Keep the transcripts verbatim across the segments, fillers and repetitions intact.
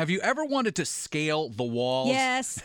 Have you ever wanted to scale the walls? Yes.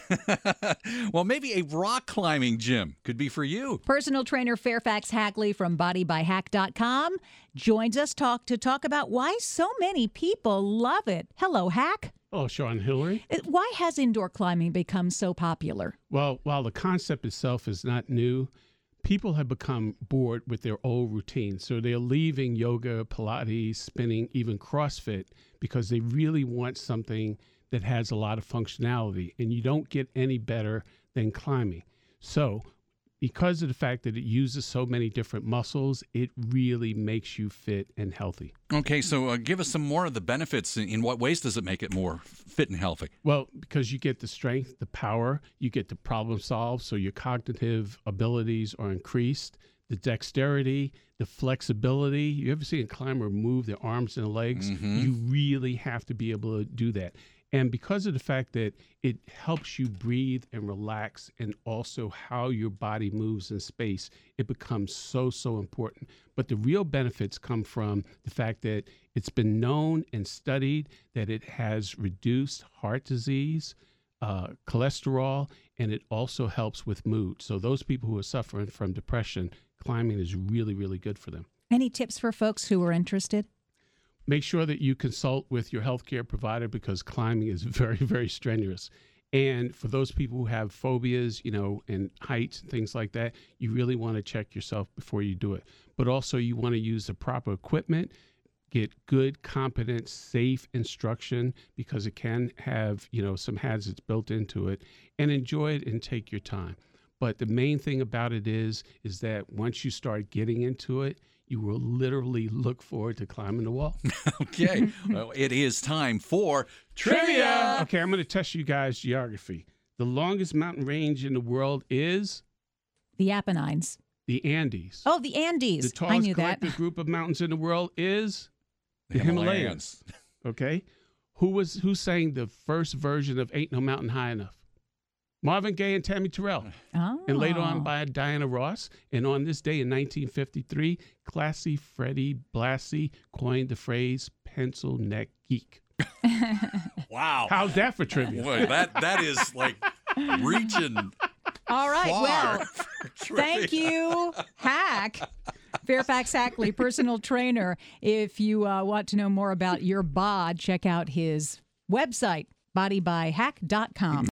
Well, maybe a rock climbing gym could be for you. Personal trainer Fairfax Hackley from body by hack dot com joins us talk to talk about why so many people love it. Hello, Hack. Oh, Sean Hillary. Why has indoor climbing become so popular? Well, while the concept itself is not new, people have become bored with their old routine. So they're leaving yoga, Pilates, spinning, even CrossFit, because they really want something that has a lot of functionality. And you don't get any better than climbing. So because of the fact that it uses so many different muscles, it really makes you fit and healthy. Okay, so uh, give us some more of the benefits. In what ways does it make it more fit and healthy? Well, because you get the strength, the power, you get to problem solve, so your cognitive abilities are increased, the dexterity, the flexibility. You ever see a climber move their arms and legs? Mm-hmm. You really have to be able to do that. And because of the fact that it helps you breathe and relax, and also how your body moves in space, it becomes so, so important. But the real benefits come from the fact that it's been known and studied that it has reduced heart disease, uh, cholesterol, and it also helps with mood. So those people who are suffering from depression, climbing is really, really good for them. Any tips for folks who are interested? Make sure that you consult with your healthcare provider, because climbing is very, very strenuous. And for those people who have phobias, you know, and heights and things like that, you really want to check yourself before you do it. But also you want to use the proper equipment, get good, competent, safe instruction, because it can have, you know, some hazards built into it, and enjoy it and take your time. But the main thing about it is, is that once you start getting into it, you will literally look forward to climbing the wall. Okay, well, it is time for trivia. Okay, I'm going to test you guys' geography. The longest mountain range in the world is The Apennines. the Andes. Oh, the Andes. The tallest I knew that. collective group of mountains in the world is the, The Himalayas. Himalayas. Okay, who was who sang the first version of "Ain't No Mountain High Enough"? Marvin Gaye and Tammy Terrell. Oh. And later on by Diana Ross. And on this day in nineteen fifty-three, Classy Freddie Blassie coined the phrase pencil neck geek. Wow. How's that for trivia? Boy, that, that is like reaching All right. far Well, for trivia. thank you, Hack. Fairfax Hackley, personal trainer. If you uh, want to know more about your bod, check out his website, body by hack dot com.